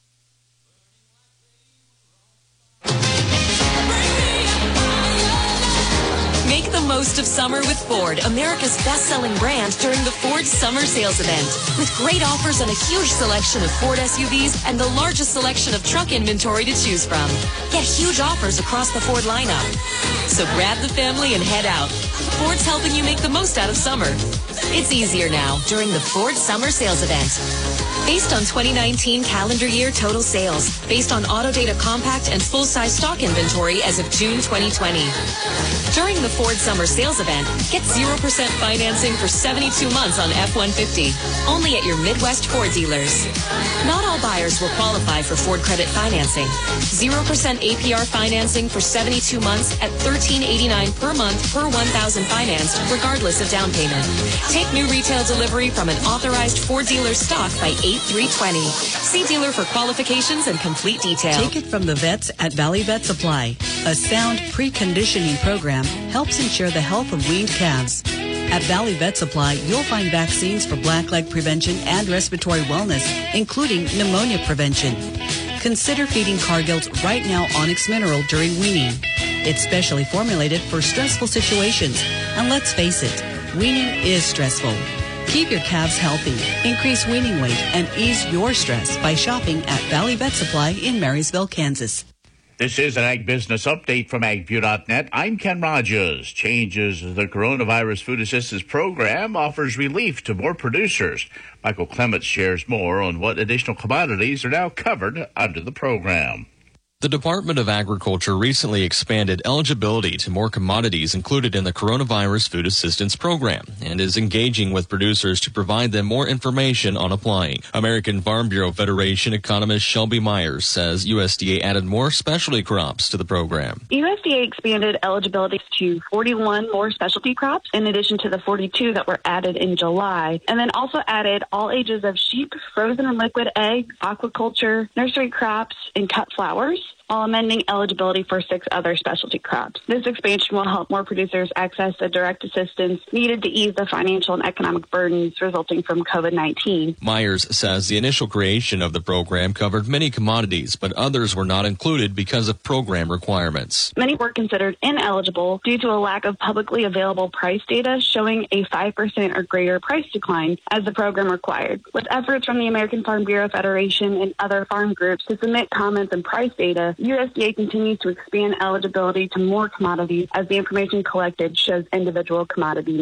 Make the most of summer with Ford, America's best-selling brand, during the Ford Summer Sales Event. With great offers on a huge selection of Ford S U Vs and the largest selection of truck inventory to choose from. Get huge offers across the Ford lineup. So grab the family and head out. Ford's helping you make the most out of summer. It's easier now during the Ford Summer Sales Event. Based on twenty nineteen calendar year total sales, based on Autodata compact and full-size stock inventory as of June twenty twenty. During the Ford Summer Sales Event, get zero percent financing for seventy-two months on F one fifty, only at your Midwest Ford dealers. Not all buyers will qualify for Ford credit financing. zero percent A P R financing for seventy-two months at thirteen eighty-nine per month per one thousand financed, regardless of down payment. Take new retail delivery from an authorized Ford dealer stock by eight three twenty. See dealer for qualifications and complete detail. Take it from the vets at Valley Vet Supply. A sound preconditioning program helps ensure the health of weaned calves. At Valley Vet Supply, you'll find vaccines for blackleg prevention and respiratory wellness, including pneumonia prevention. Consider feeding Cargills right now Onyx Mineral during weaning. It's specially formulated for stressful situations. And let's face it, weaning is stressful. Keep your calves healthy, increase weaning weight, and ease your stress by shopping at Valley Vet Supply in Marysville, Kansas. This is an Ag Business Update from ag view dot net. I'm Ken Rogers. Changes to the Coronavirus Food Assistance Program offers relief to more producers. Michael Clements shares more on what additional commodities are now covered under the program. The Department of Agriculture recently expanded eligibility to more commodities included in the Coronavirus Food Assistance Program and is engaging with producers to provide them more information on applying. American Farm Bureau Federation economist Shelby Myers says U S D A added more specialty crops to the program. U S D A expanded eligibility to forty-one more specialty crops in addition to the forty-two that were added in July, and then also added all ages of sheep, frozen and liquid eggs, aquaculture, nursery crops, and cut flowers, while amending eligibility for six other specialty crops. This expansion will help more producers access the direct assistance needed to ease the financial and economic burdens resulting from COVID nineteen. Myers says the initial creation of the program covered many commodities, but others were not included because of program requirements. Many were considered ineligible due to a lack of publicly available price data showing a five percent or greater price decline as the program required. With efforts from the American Farm Bureau Federation and other farm groups to submit comments and price data, U S D A continues to expand eligibility to more commodities as the information collected shows individual commodity needs.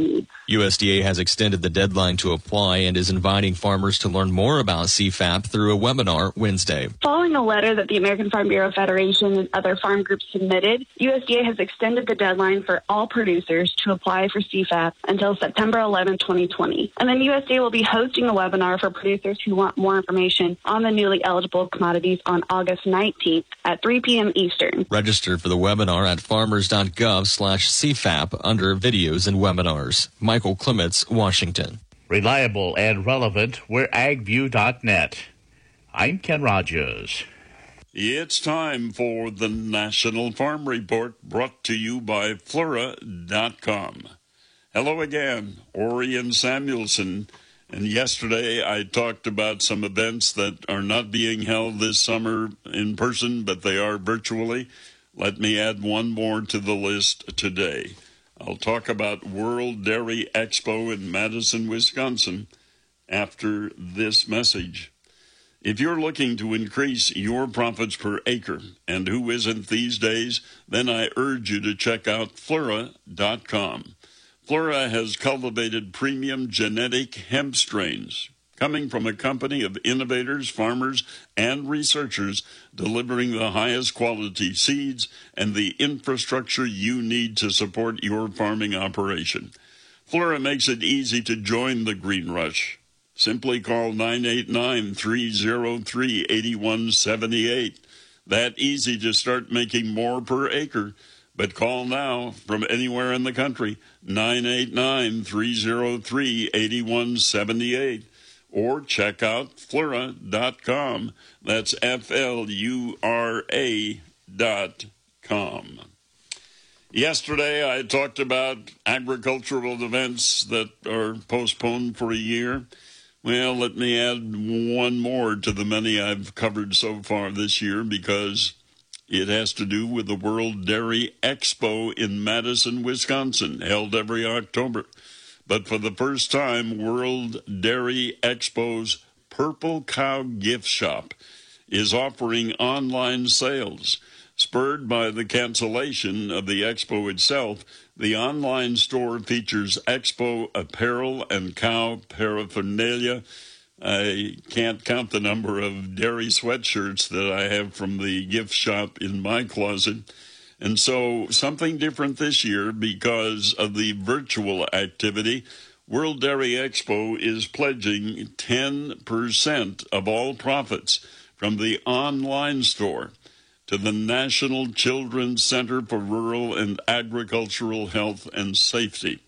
U S D A has extended the deadline to apply and is inviting farmers to learn more about C F A P through a webinar Wednesday. Following a letter that the American Farm Bureau Federation and other farm groups submitted, U S D A has extended the deadline for all producers to apply for C F A P until September eleventh, twenty twenty. And then U S D A will be hosting a webinar for producers who want more information on the newly eligible commodities on August nineteenth at three p.m. Eastern. Register for the webinar at farmers.gov slash CFAP under videos and webinars. Michael Clements, Washington. Reliable and relevant, we're agview dot net. I'm Ken Rogers. It's time for the National Farm Report, brought to you by Flora dot com. Hello again, Orion Samuelson. And yesterday I talked about some events that are not being held this summer in person, but they are virtually. Let me add one more to the list today. I'll talk about World Dairy Expo in Madison, Wisconsin, after this message. If you're looking to increase your profits per acre, and who isn't these days, then I urge you to check out Flora dot com. Flora has cultivated premium genetic hemp strains, coming from a company of innovators, farmers, and researchers delivering the highest quality seeds and the infrastructure you need to support your farming operation. Flora makes it easy to join the Green Rush. Simply call nine eight nine, three zero three, eight one seven eight. That easy to start making more per acre. But call now from anywhere in the country, nine eight nine, three zero three, eight one seven eight. Or check out Flura dot com. That's F L U R A dot com. Yesterday I talked about agricultural events that are postponed for a year. Well, let me add one more to the many I've covered so far this year, because it has to do with the World Dairy Expo in Madison, Wisconsin, held every October. But for the first time, World Dairy Expo's Purple Cow Gift Shop is offering online sales. Spurred by the cancellation of the expo itself, the online store features expo apparel and cow paraphernalia. I can't count the number of dairy sweatshirts that I have from the gift shop in my closet. And so something different this year because of the virtual activity. World Dairy Expo is pledging ten percent of all profits from the online store to the National Children's Center for Rural and Agricultural Health and Safety.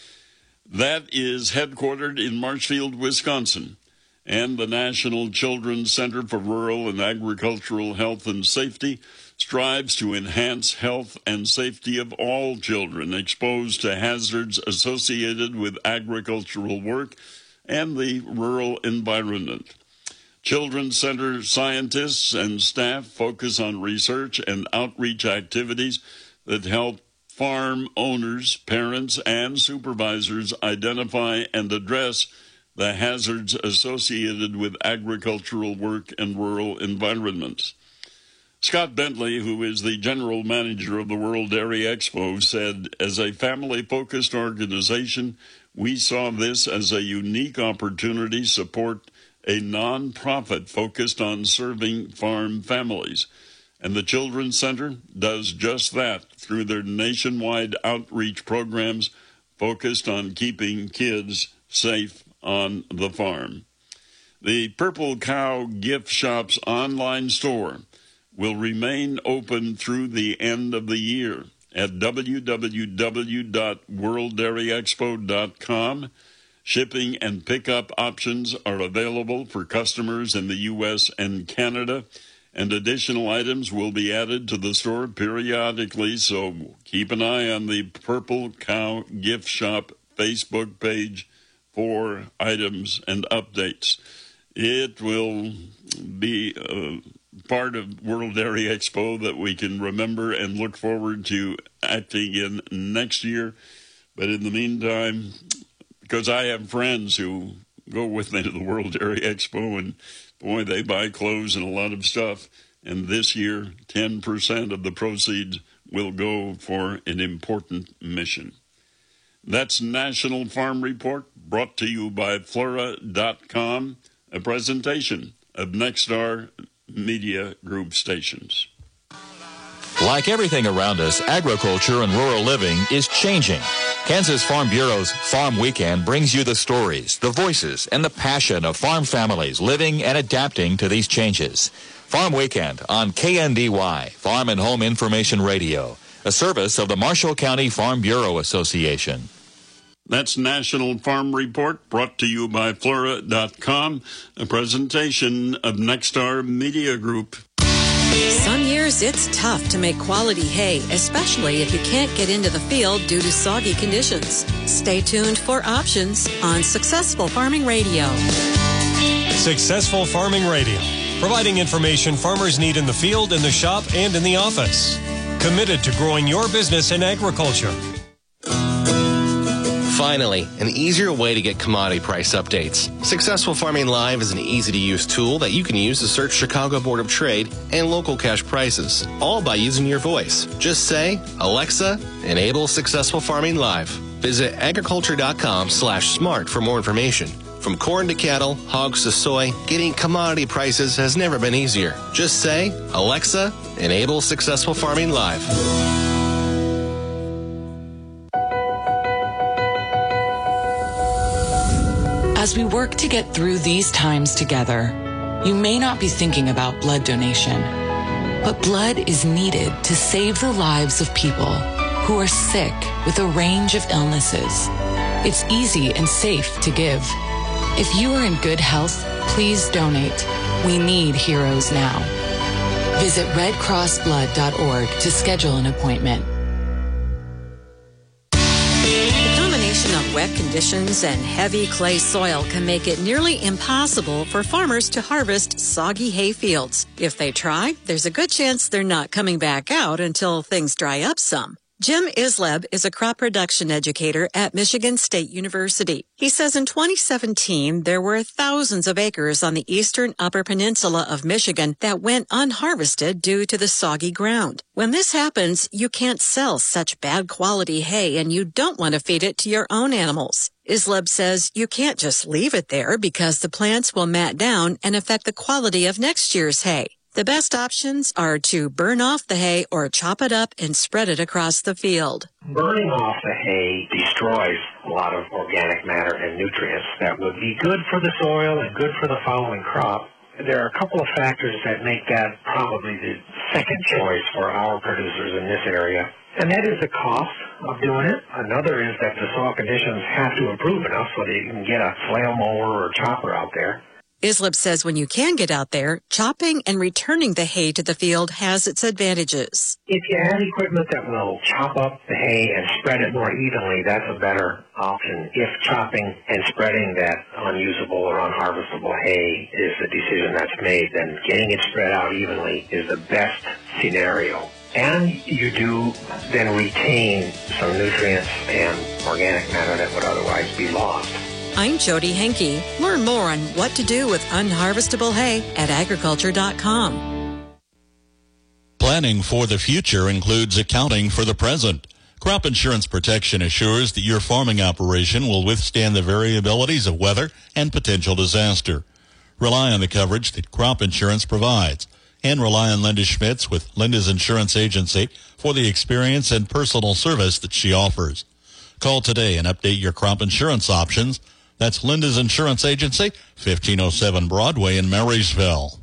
That is headquartered in Marshfield, Wisconsin. And the National Children's Center for Rural and Agricultural Health and Safety strives to enhance health and safety of all children exposed to hazards associated with agricultural work and the rural environment. Children's Center scientists and staff focus on research and outreach activities that help farm owners, parents, and supervisors identify and address the hazards associated with agricultural work and rural environments. Scott Bentley, who is the general manager of the World Dairy Expo, said, "As a family-focused organization, we saw this as a unique opportunity to support a nonprofit focused on serving farm families. And the Children's Center does just that through their nationwide outreach programs focused on keeping kids safe on the farm." The Purple Cow Gift Shop's online store will remain open through the end of the year at w w w dot world dairy expo dot com. Shipping and pickup options are available for customers in the U S and Canada, and additional items will be added to the store periodically, so keep an eye on the Purple Cow Gift Shop Facebook page for items and updates. It will be a part of World Dairy Expo that we can remember and look forward to acting in next year. But in the meantime, because I have friends who go with me to the World Dairy Expo, and boy, they buy clothes and a lot of stuff. And this year, ten percent of the proceeds will go for an important mission. That's National Farm Report, brought to you by Flora dot com, a presentation of Nexstar Media Group stations. Like everything around us, agriculture and rural living is changing. Kansas Farm Bureau's Farm Weekend brings you the stories, the voices, and the passion of farm families living and adapting to these changes. Farm Weekend on K N D Y, Farm and Home Information Radio, a service of the Marshall County Farm Bureau Association. That's National Farm Report, brought to you by Flora dot com, a presentation of Nexstar Media Group. Some years it's tough to make quality hay, especially if you can't get into the field due to soggy conditions. Stay tuned for options on Successful Farming Radio. Successful Farming Radio, providing information farmers need in the field, in the shop, and in the office. Committed to growing your business in agriculture. Finally, an easier way to get commodity price updates. Successful Farming Live is an easy-to-use tool that you can use to search Chicago Board of Trade and local cash prices, all by using your voice. Just say, Alexa, enable Successful Farming Live. Visit agriculture.com slash smart for more information. From corn to cattle, hogs to soy, getting commodity prices has never been easier. Just say, Alexa, enable Successful Farming Live. As we work to get through these times together, you may not be thinking about blood donation, but blood is needed to save the lives of people who are sick with a range of illnesses. It's easy and safe to give. If you are in good health, please donate. We need heroes now. Visit red cross blood dot org to schedule an appointment. Of wet conditions and heavy clay soil can make it nearly impossible for farmers to harvest soggy hay fields. If they try, there's a good chance they're not coming back out until things dry up some. Jim Isleb is a crop production educator at Michigan State University. He says in twenty seventeen, there were thousands of acres on the eastern Upper Peninsula of Michigan that went unharvested due to the soggy ground. When this happens, you can't sell such bad quality hay and you don't want to feed it to your own animals. Isleb says you can't just leave it there because the plants will mat down and affect the quality of next year's hay. The best options are to burn off the hay or chop it up and spread it across the field. Burning off the hay destroys a lot of organic matter and nutrients that would be good for the soil and good for the following crop. There are a couple of factors that make that probably the second choice for our producers in this area, and that is the cost of doing it. Another is that the soil conditions have to improve enough so that you can get a flail mower or chopper out there. Isleb says when you can get out there, chopping and returning the hay to the field has its advantages. If you have equipment that will chop up the hay and spread it more evenly, that's a better option. If chopping and spreading that unusable or unharvestable hay is the decision that's made, then getting it spread out evenly is the best scenario. And you do then retain some nutrients and organic matter that would otherwise be lost. I'm Jody Henke. Learn more on what to do with unharvestable hay at agriculture dot com. Planning for the future includes accounting for the present. Crop insurance protection assures that your farming operation will withstand the variabilities of weather and potential disaster. Rely on the coverage that crop insurance provides, and rely on Linda Schmitz with Linda's Insurance Agency for the experience and personal service that she offers. Call today and update your crop insurance options. That's Linda's Insurance Agency, fifteen oh seven Broadway in Marysville.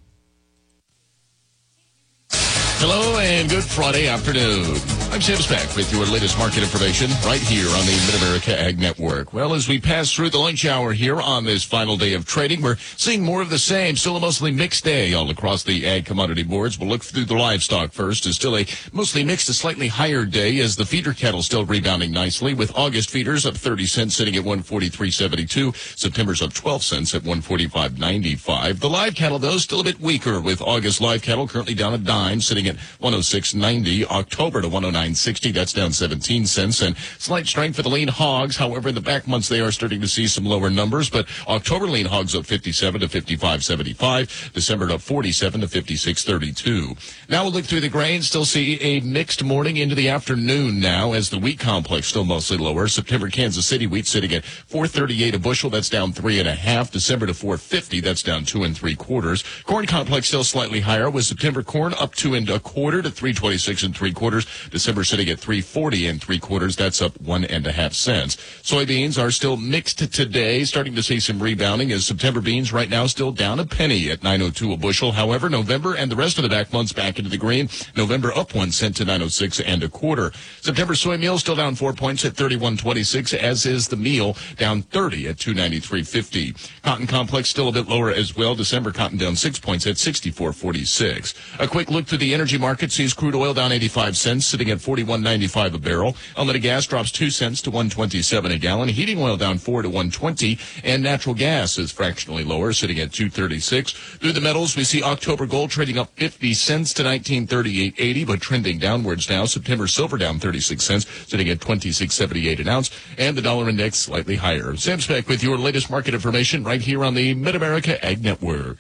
Hello and good Friday afternoon. I'm Sam Speck with your latest market information right here on the Mid-America Ag Network. Well, as we pass through the lunch hour here on this final day of trading, we're seeing more of the same. Still a mostly mixed day all across the ag commodity boards. We'll look through the livestock first. It's still a mostly mixed to slightly higher day as the feeder cattle still rebounding nicely, with August feeders up thirty cents sitting at one forty-three seventy-two. September's up twelve cents at one forty-five ninety-five. The live cattle, though, still a bit weaker, with August live cattle currently down a dime sitting at one oh six ninety. October to one oh nine nine sixty. That's down seventeen cents. And slight strength for the lean hogs. However, in the back months, they are starting to see some lower numbers. But October lean hogs up fifty-seven to fifty-five seventy-five. December up forty-seven to fifty-six thirty-two. Now we'll look through the grains. Still see a mixed morning into the afternoon now as the wheat complex still mostly lower. September Kansas City wheat sitting at four thirty-eight a bushel. That's down three and a half. December to four fifty. That's down two and three quarters. Corn complex still slightly higher with September corn up two and a quarter to three twenty-six and three quarters. December sitting at three forty and three quarters. That's up one and a half cents. Soybeans are still mixed today, starting to see some rebounding as September beans right now still down a penny at nine oh two a bushel. However, November and the rest of the back months back into the green. November up one cent to nine oh six and a quarter. September soy meal still down four points at thirty-one twenty-six, as is the meal down thirty at two ninety-three fifty. Cotton complex still a bit lower as well. December cotton down six points at sixty-four forty-six. A quick look through the energy market sees crude oil down eighty-five cents, sitting at forty-one ninety-five a barrel. Unleaded gas drops two cents to one twenty-seven a gallon. Heating oil down four to one twenty, and natural gas is fractionally lower, sitting at two thirty-six. Through the metals, we see October gold trading up fifty cents to nineteen thirty-eight eighty, but trending downwards now. September silver down thirty-six cents, sitting at twenty-six seventy-eight an ounce, and the dollar index slightly higher. Sam Speck with your latest market information right here on the Mid-America Ag Network.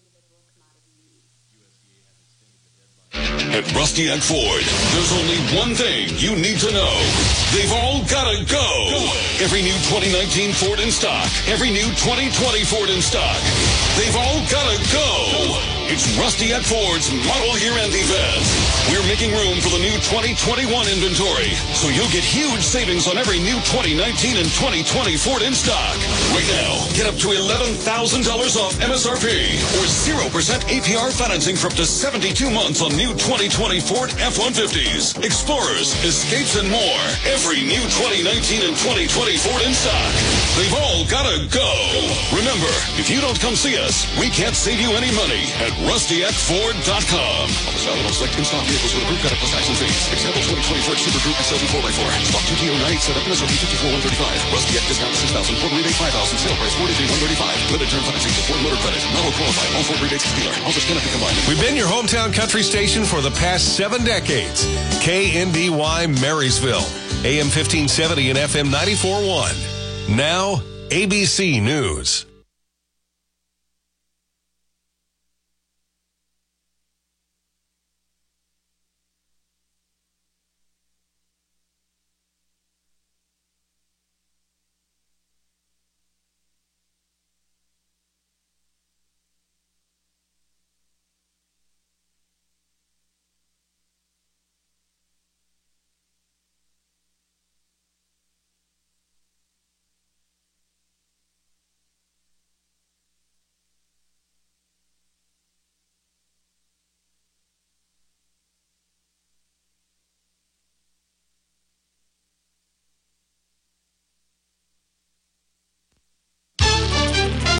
At Rusty Eck Ford, there's only one thing you need to know. They've all gotta go. Every new twenty nineteen Ford in stock. Every new twenty twenty Ford in stock. They've all gotta go. It's Rusty Eck Ford's Model Year End event. We're making room for the new twenty twenty-one inventory, so you'll get huge savings on every new twenty nineteen and twenty twenty Ford in stock. Right now, get up to eleven thousand dollars off M S R P or zero percent A P R financing for up to seventy-two months on new twenty twenty Ford F one fifties, Explorers, Escapes, and more. Every new twenty nineteen and twenty twenty Ford in stock. They've all gotta go. Remember, if you don't come see us, we can't save you any money at rusty eck ford dot com. Office valid on select in-stock vehicles with approved credit plus tax and fees. Example twenty twenty Ford Super Coupe X L V four by four. Stock two T O nine setup M S R P fifty-four one thirty-five. Rusty Eck discount six thousand. Ford rebate five thousand. Sale price forty-three one thirty-five. Limited term financing to Ford Motor Credit. Not all qualified. All Ford rebates to dealer. Offers cannot be combined. We've been your hometown country station for the past seven decades. K N D Y Marysville. A M fifteen seventy and F M ninety-four point one. Now, A B C News.